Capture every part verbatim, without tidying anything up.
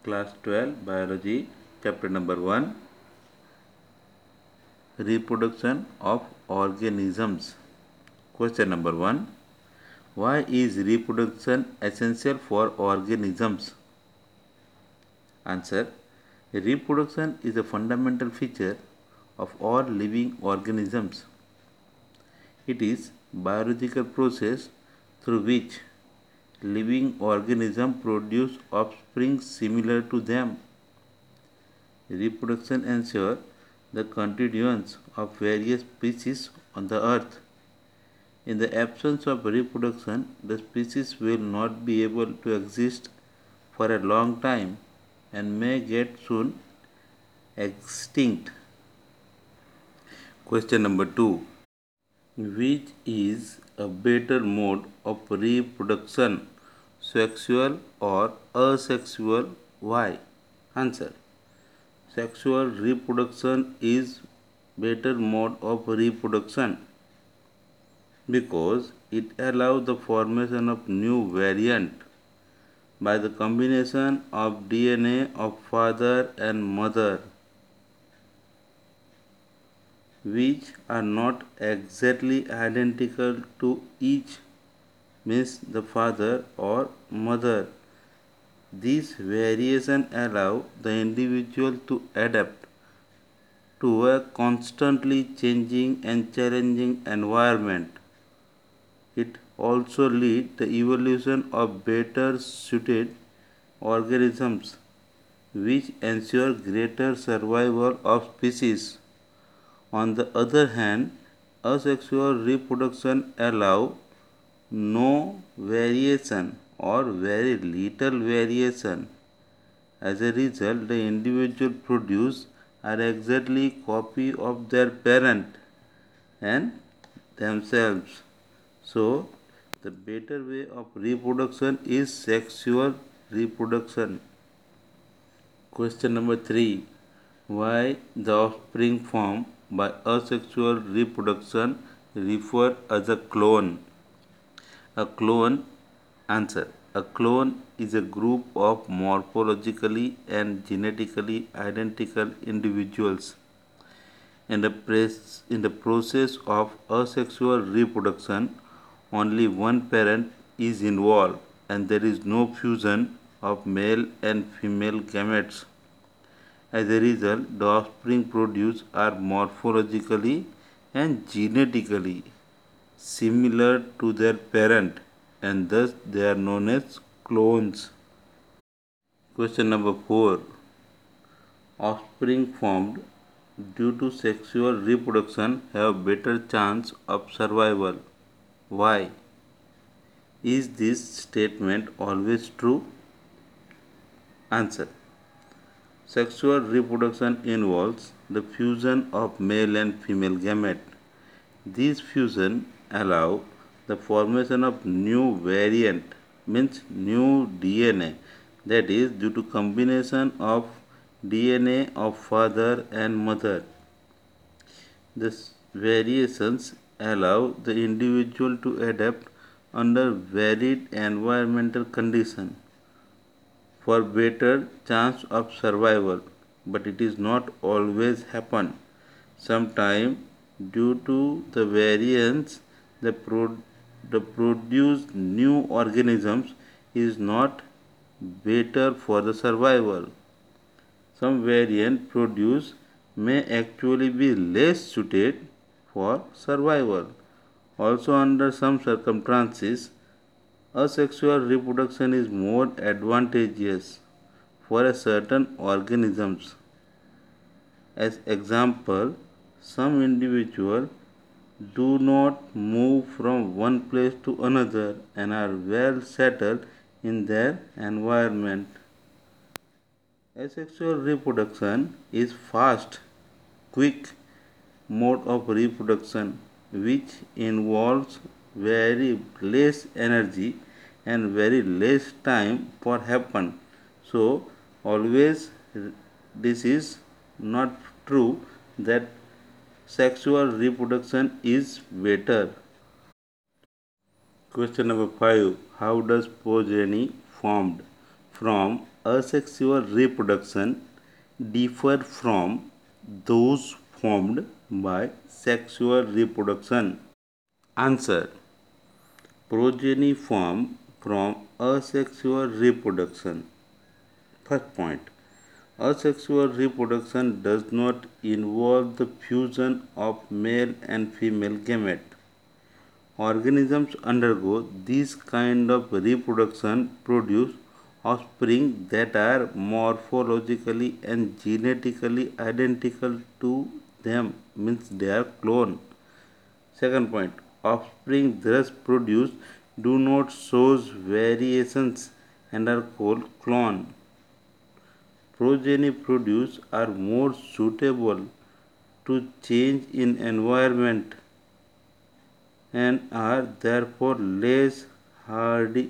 Class twelve Biology, Chapter number one, Reproduction of Organisms. Question number one. Why is reproduction essential for organisms? Answer. Reproduction is a fundamental feature of all living organisms. It is a biological process through which living organisms produce offspring similar to them. Reproduction ensures the continuance of various species on the earth. In the absence of reproduction, the species will not be able to exist for a long time and may get soon extinct. Question number two. Which is a better mode of reproduction, sexual or asexual? Why? Answer. Sexual reproduction is better mode of reproduction because it allows the formation of new variant by the combination of D N A of father and mother, which are not exactly identical to each, means the father or mother. These variations allow the individual to adapt to a constantly changing and challenging environment. It also leads the evolution of better suited organisms, which ensure greater survival of species. On the other hand, asexual reproduction allows no variation or very little variation. As a result, the individual produce are exactly copy of their parent and themselves. So, the better way of reproduction is sexual reproduction. Question number three. Why the offspring formed by asexual reproduction referred as a clone? A clone. Answer. A clone is a group of morphologically and genetically identical individuals. In the, pres- in the process of asexual reproduction, only one parent is involved and there is no fusion of male and female gametes. As a result, the offspring produced are morphologically and genetically similar to their parent, and thus they are known as clones. Question number four. Offspring formed due to sexual reproduction have better chance of survival. Why? Is this statement always true? Answer. Sexual reproduction involves the fusion of male and female gamete. These fusion allow the formation of new variant, means new D N A, that is due to combination of D N A of father and mother. These variations allow the individual to adapt under varied environmental conditions for better chance of survival, but it is not always happen. Sometimes due to the variance the, pro- the produced new organisms is not better for the survival. Some variant produced may actually be less suited for survival. Also, under some circumstances, asexual reproduction is more advantageous for a certain organisms. As example, some individuals do not move from one place to another and are well settled in their environment. Asexual reproduction is fast, quick mode of reproduction which involves very less energy and very less time for happen. So always this is not true that sexual reproduction is better. Question number five. How does progeny formed from asexual reproduction differ from those formed by sexual reproduction? Answer. Progeny form from asexual reproduction. First point. Asexual reproduction does not involve the fusion of male and female gamete. Organisms undergo this kind of reproduction produce offspring that are morphologically and genetically identical to them, means they are clone. Second point, offspring thus produced do not show variations and are called clone. Progeny produced are more suitable to change in environment and are therefore less hardy.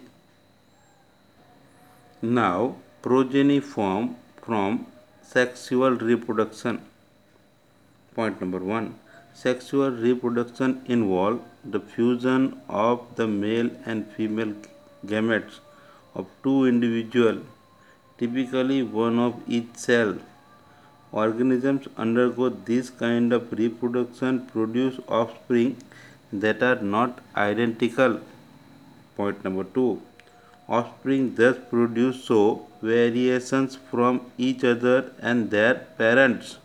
Now, progeny form from sexual reproduction. Point number one. Sexual reproduction involves the fusion of the male and female gametes of two individuals, typically one of each cell. Organisms undergo this kind of reproduction produce offspring that are not identical. Point number two. Offspring thus produce show variations from each other and their parents.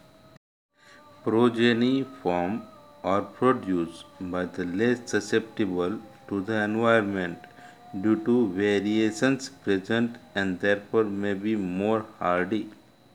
Progeny form are produced by the less susceptible to the environment due to variations present and therefore may be more hardy.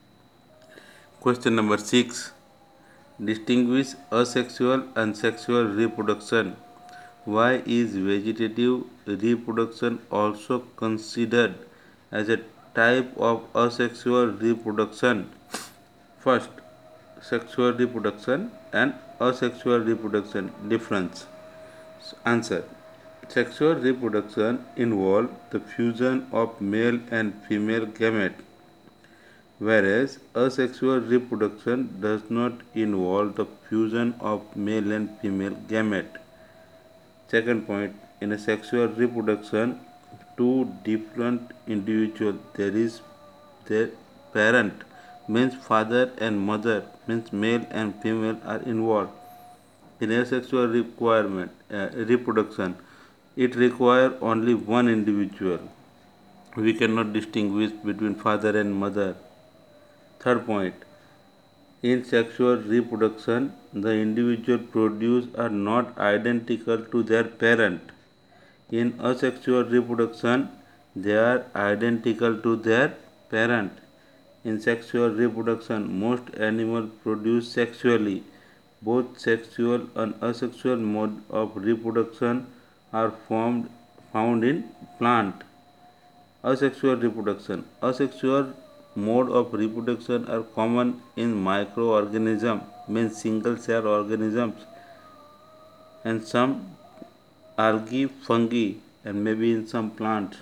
Question number six. Distinguish asexual and sexual reproduction. Why is vegetative reproduction also considered as a type of asexual reproduction? First, sexual reproduction and asexual reproduction difference. Answer. Sexual reproduction involves the fusion of male and female gamete, whereas asexual reproduction does not involve the fusion of male and female gamete. Second point, in a sexual reproduction, two different individuals, there is their parent, means father and mother, means male and female are involved. In asexual requirement, uh, reproduction, it requires only one individual. We cannot distinguish between father and mother. Third point, in sexual reproduction, the individual produced are not identical to their parent. In asexual reproduction, they are identical to their parent. In sexual reproduction, most animals produce sexually. Both sexual and asexual mode of reproduction are formed, found in plant. Asexual reproduction. Asexual mode of reproduction are common in microorganisms, means single cell organisms, and some algae, fungi, and maybe in some plants.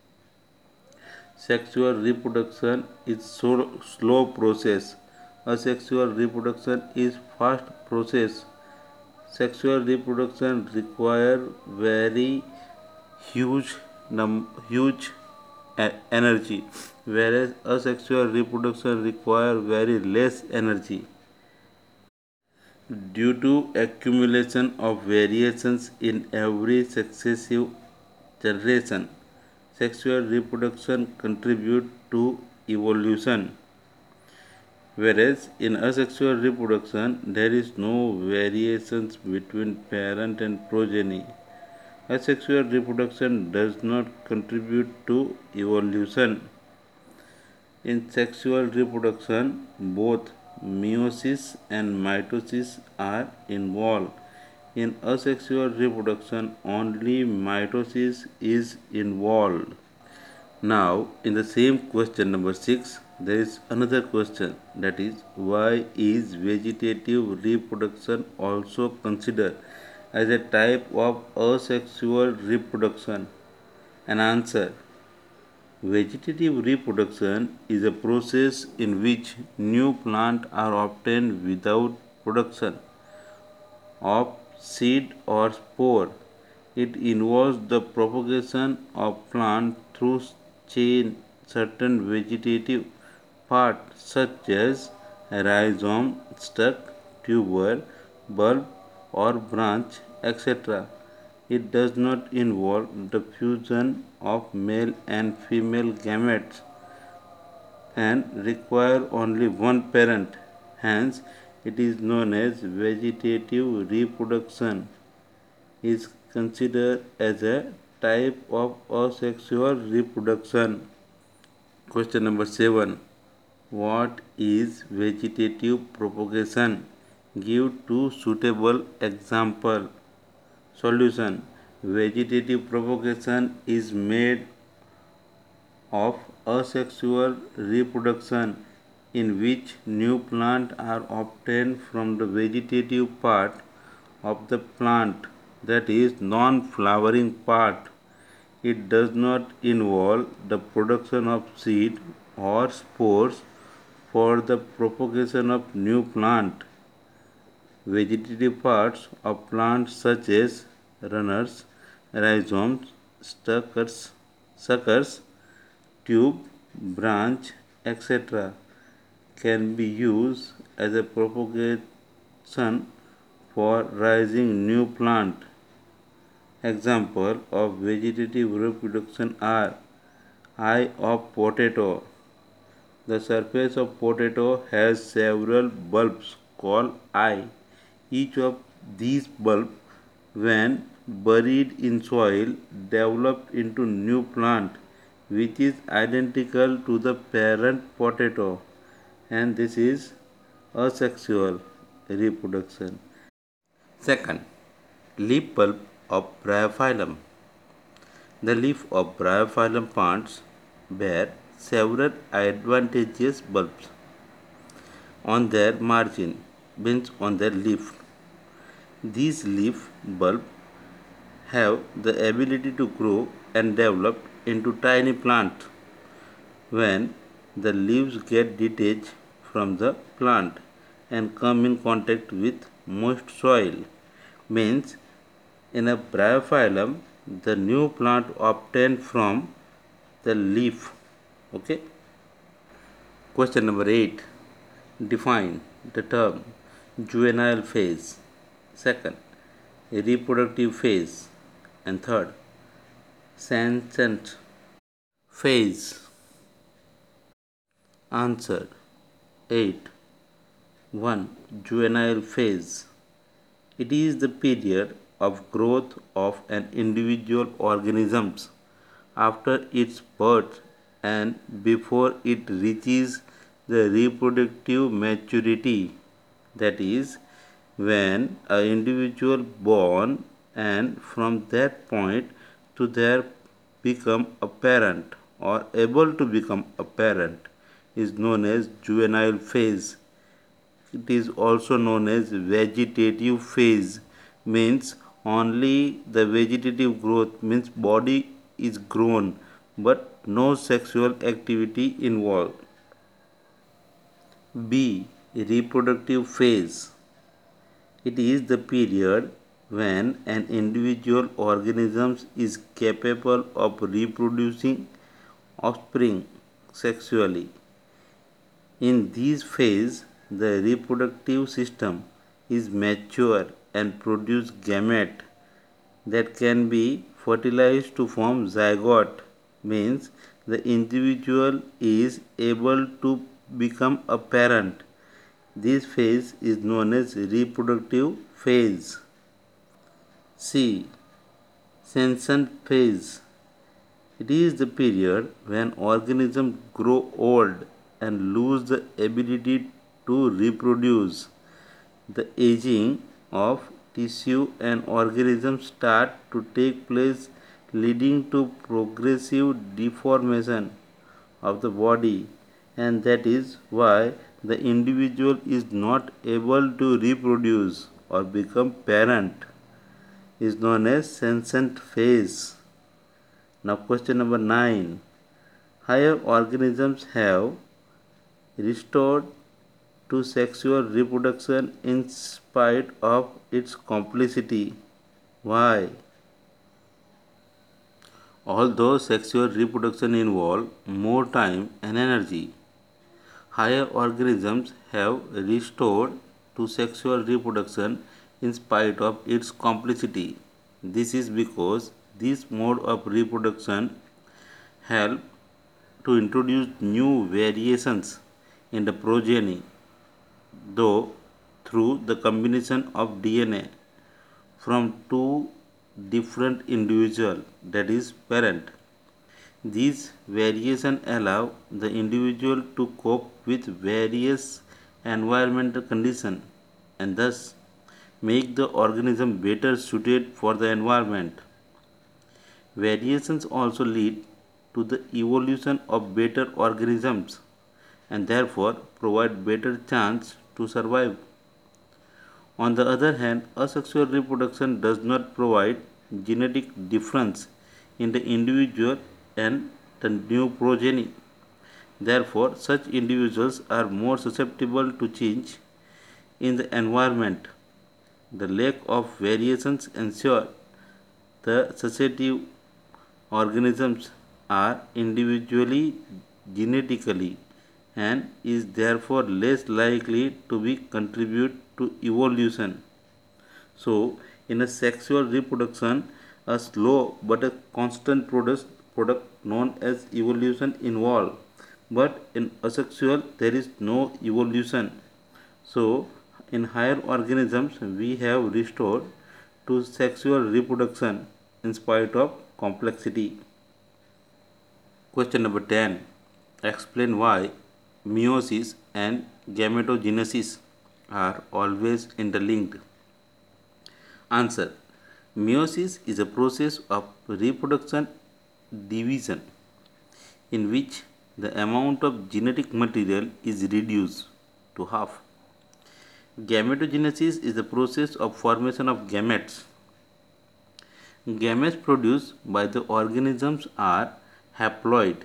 Sexual reproduction is so slow process. Asexual reproduction is fast process. Sexual reproduction require very huge num huge energy, whereas asexual reproduction require very less energy. Due to accumulation of variations in every successive generation, sexual reproduction contribute to evolution, whereas in asexual reproduction there is no variations between parent and progeny. Asexual reproduction does not contribute to evolution. In sexual reproduction, both meiosis and mitosis are involved. In asexual reproduction, only mitosis is involved. Now, in the same question number six, there is another question, that is, why is vegetative reproduction also considered as a type of asexual reproduction? An answer. Vegetative reproduction is a process in which new plants are obtained without production of seed or spore. It involves the propagation of plant through chain certain vegetative parts such as rhizome, stalk, tuber, bulb or branch, et cetera. It does not involve the fusion of male and female gametes and require only one parent. Hence, it is known as vegetative reproduction. Is considered as a type of asexual reproduction. Question number seven. What is vegetative propagation? Give two suitable example. Solution. Vegetative propagation is made of asexual reproduction in which new plants are obtained from the vegetative part of the plant, that is non-flowering part. It does not involve the production of seed or spores for the propagation of new plant. Vegetative parts of plants such as runners, rhizomes, suckers, suckers, tube, branch, et cetera can be used as a propagation for raising new plant. Example of vegetative reproduction are eye of potato. The surface of potato has several bulbs called eye. Each of these bulbs, when buried in soil, develop into new plant which is identical to the parent potato, and this is asexual reproduction. Second, leaf bulb of Bryophyllum. The leaf of Bryophyllum plants bear several advantageous bulbs on their margin, means on their leaf. These leaf bulbs have the ability to grow and develop into tiny plants when the leaves get detached from the plant and come in contact with moist soil. Means in a bryophyllum, the new plant obtained from the leaf. Okay. Question number eight. Define the term juvenile phase. Second, reproductive phase. And third, senescent phase. Answer. eight. one. Juvenile phase. It is the period of growth of an individual organism after its birth and before it reaches the reproductive maturity, that is, when an individual born and from that point to their become a parent or able to become a parent is known as juvenile phase. It is also known as vegetative phase, means only the vegetative growth, means body is grown but no sexual activity involved. B. Reproductive phase. It is the period when an individual organism is capable of reproducing offspring sexually. In this phase, the reproductive system is mature and produce gamete that can be fertilized to form zygote, means the individual is able to become a parent. This phase is known as reproductive phase. C. Senescent phase. It is the period when organisms grow old and lose the ability to reproduce. The aging of tissue and organisms start to take place, leading to progressive deformation of the body, and that is why the individual is not able to reproduce or become parent, is known as senescent phase. Now question number nine. Higher organisms have restored to sexual reproduction in spite of its complexity. Why? Although sexual reproduction involves more time and energy, higher organisms have restored to sexual reproduction in spite of its complexity. This is because this mode of reproduction help to introduce new variations in the progeny, though through the combination of D N A from two different individuals, that is parent. These variations allow the individual to cope with various environmental conditions and thus make the organism better suited for the environment. Variations also lead to the evolution of better organisms and therefore provide better chance to survive. On the other hand, asexual reproduction does not provide genetic difference in the individual and the new progeny. Therefore, such individuals are more susceptible to change in the environment. The lack of variations ensure the successive organisms are individually genetically and is therefore less likely to be contribute to evolution. So, in a sexual reproduction, a slow but a constant product, product known as evolution involved. But in asexual, there is no evolution. So, in higher organisms, we have restored to sexual reproduction in spite of complexity. Question number ten. Explain why meiosis and gametogenesis are always interlinked. Answer. Meiosis is a process of reproduction division in which the amount of genetic material is reduced to half. Gametogenesis is the process of formation of gametes. Gametes produced by the organisms are haploid,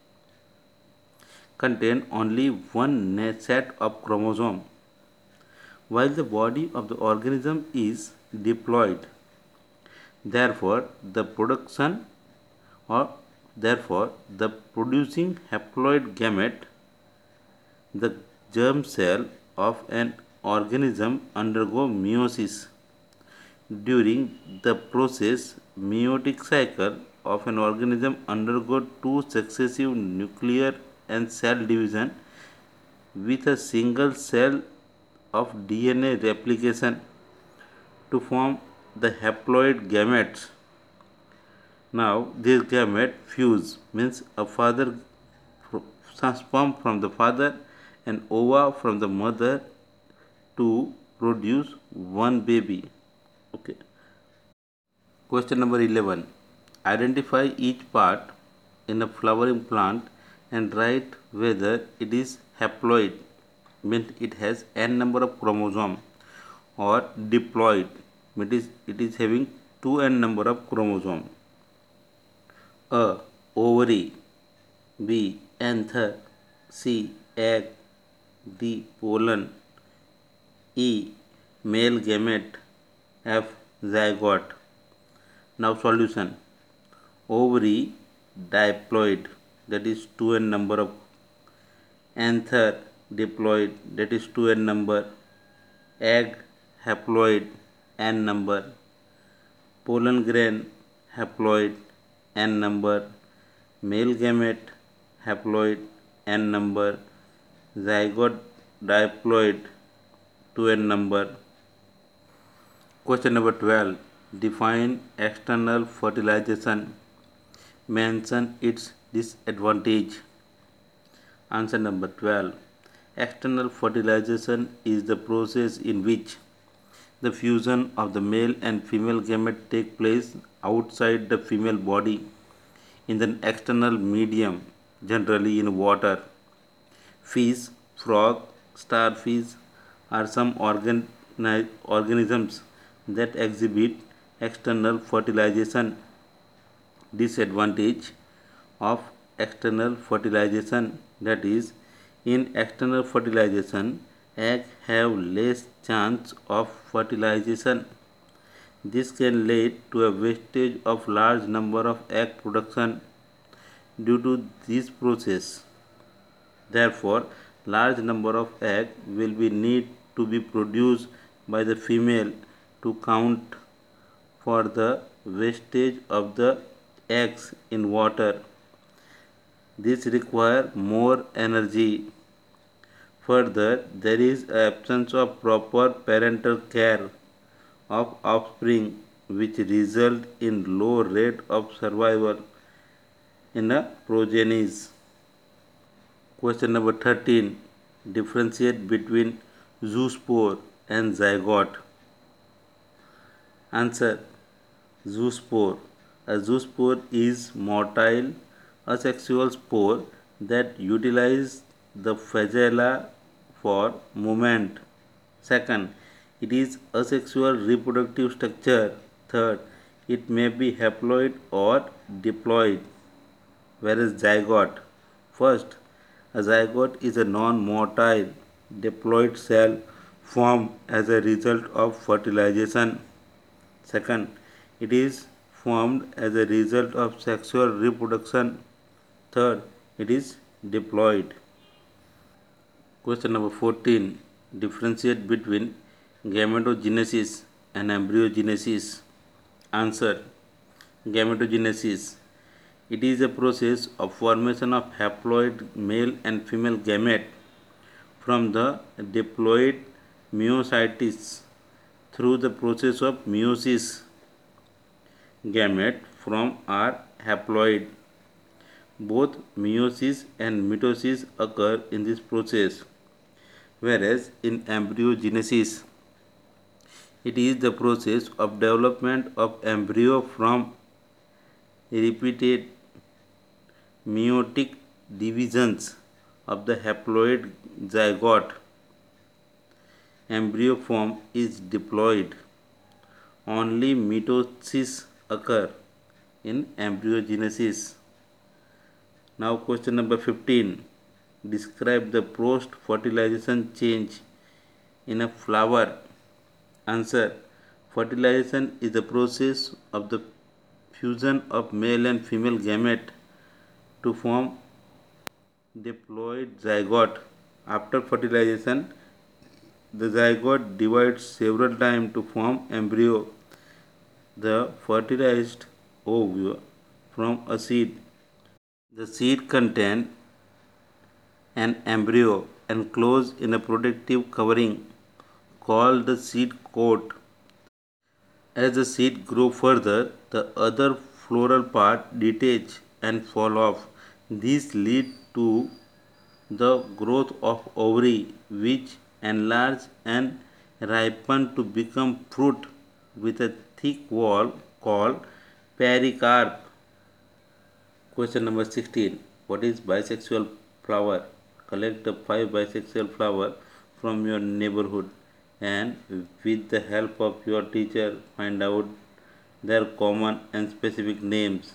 contain only one set of chromosomes, while the body of the organism is diploid. Therefore, the production or therefore the producing haploid gamete, the germ cell of an organism undergo meiosis. During the process, meiotic cycle of an organism undergo two successive nuclear and cell division with a single cell of D N A replication to form the haploid gametes. Now, this gamete fuse means a father sperm from the father and ova from the mother to produce one baby. Okay. Question number eleven. Identify each part in a flowering plant and write whether it is haploid, means it has n number of chromosomes, or diploid, means it is having two n number of chromosomes. A. Ovary. B. Anther. C. Egg. D. Pollen. E. Male gamete. F. Zygote. Now solution. Ovary diploid, that is two n number of. Anther diploid, that is two n number. Egg haploid, n number. Pollen grain haploid, n number. Male gamete haploid, n number. Zygote diploid, two n number. Question number twelve. Define external fertilization. Mention its disadvantage. Answer number twelve. External fertilization is the process in which the fusion of the male and female gamete take place outside the female body in the external medium, generally in water. Fish, frog, starfish are some organ- organisms that exhibit external fertilization. Disadvantage of external fertilization, that is, in external fertilization, eggs have less chance of fertilization. This can lead to a wastage of large number of egg production due to this process. Therefore, large number of eggs will be need to be produced by the female to count for the wastage of the eggs in water. This requires more energy. Further, there is absence of proper parental care of offspring which result in low rate of survival in a progenies. Question number thirteen. Differentiate between zoospore and zygote. Answer. Zoospore. A zoospore is motile asexual spore that utilize the flagella for movement. Second, it is asexual reproductive structure. Third, it may be haploid or diploid. Whereas zygote. First, a zygote is a non-motile diploid cell formed as a result of fertilization. Second, it is formed as a result of sexual reproduction. Third, it is diploid. Question number fourteen. Differentiate between gametogenesis and embryogenesis. Answer. Gametogenesis. It is a process of formation of haploid male and female gamete from the diploid myocytes through the process of meiosis. Gamete from are haploid. Both meiosis and mitosis occur in this process, whereas in embryogenesis, it is the process of development of embryo from repeated meiotic divisions of the haploid zygote. Embryo form is diploid. Only mitosis occur in embryogenesis. Now question number fifteen. Describe the post-fertilization change in a flower. Answer. Fertilization is the process of the fusion of male and female gamete to form diploid zygote. After fertilization, the zygote divides several times to form embryo. The fertilized ovule from a seed. The seed contains an embryo enclosed in a protective covering called the seed coat. As the seed grows further, the other floral part detach and fall off. This leads to the growth of ovary, which enlarge and ripen to become fruit with a thick wall called pericarp. Question number sixteen. What is bisexual flower? Collect the five bisexual flowers from your neighborhood and with the help of your teacher find out their common and specific names.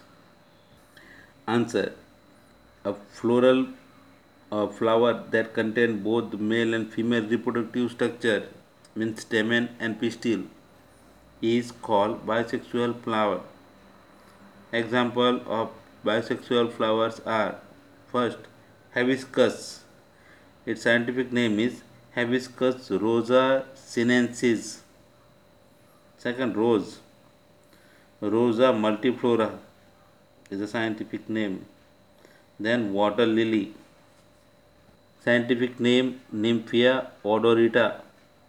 Answer. A floral a flower that contains both male and female reproductive structure means stamen and pistil is called bisexual flower. Example of bisexual flowers are: first, hibiscus. Its scientific name is Hibiscus rosa sinensis. Second, rose. Rosa multiflora is the scientific name. Then water lily. Scientific name Nymphia odorata.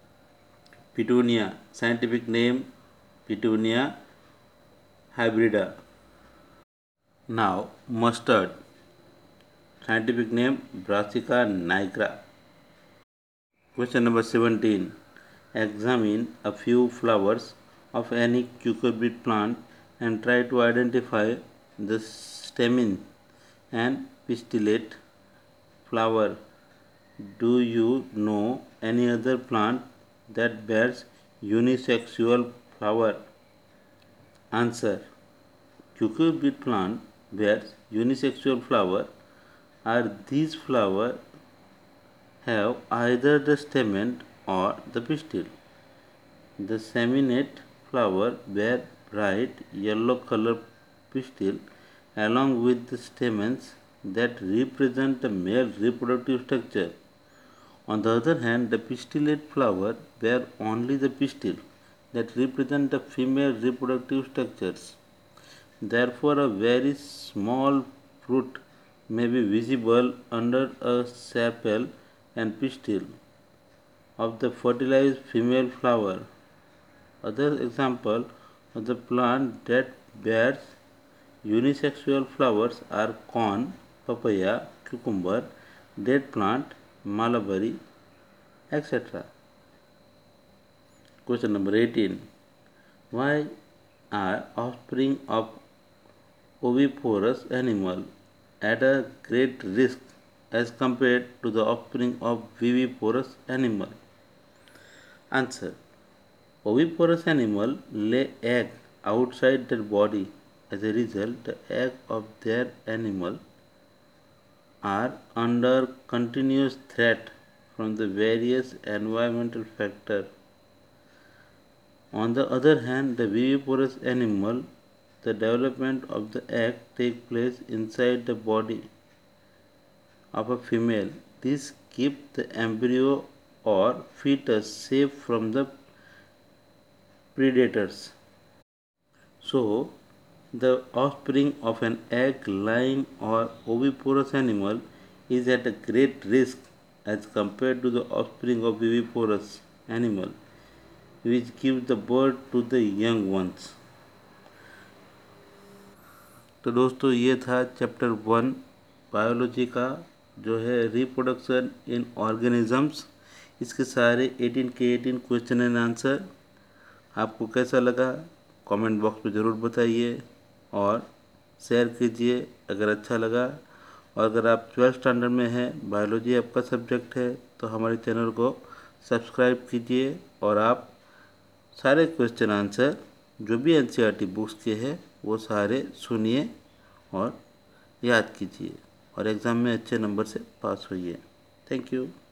Petunia. Scientific name Petunia hybrida. Now mustard. Scientific name Brassica nigra. Question number seventeen. Examine a few flowers of any cucurbit plant and try to identify the stamen and pistillate flower. Do you know any other plant that bears unisexual flower? Answer. Cucurbit plant bears unisexual flower. Are these flowers have either the stamen or the pistil? The seminate flower bear bright yellow color pistil along with the stamens that represent the male reproductive structure. On the other hand, the pistillate flower bear only the pistil that represent the female reproductive structures. Therefore, a very small fruit may be visible under a sepal and pistil of the fertilized female flower. Other example of the plant that bears unisexual flowers are corn, papaya, cucumber, date plant, mulberry, et cetera. Question number eighteen. Why are offspring of oviparous animal at a great risk as compared to the offspring of viviparous animal? Answer. Oviparous animal lay egg outside their body. As a result, the egg of their animal are under continuous threat from the various environmental factors. On the other hand, the viviparous animal, the development of the egg takes place inside the body of a female. This keeps the embryo or fetus safe from the predators. So, the offspring of an egg-laying or oviparous animal is at a great risk as compared to the offspring of viviparous animal, which gives the birth to the young ones. तो दोस्तों ये था chapter one biology का, जो है reproduction in organisms. इसके सारे अठारह के अठारह क्वेश्चन एंड आंसर। आपको कैसा लगा कमेंट बॉक्स में ज़रूर बताइए और शेयर कीजिए अगर अच्छा लगा। और अगर आप ट्वेल्थ स्टैंडर्ड में हैं, बायोलॉजी आपका सब्जेक्ट है, तो हमारे चैनल को सब्सक्राइब कीजिए और आप सारे क्वेश्चन आंसर जो भी एनसीईआरटी बुक्स के हैं वो सारे सुनिए और याद कीजिए और एग्ज़ाम में अच्छे नंबर से पास होइए। Thank you.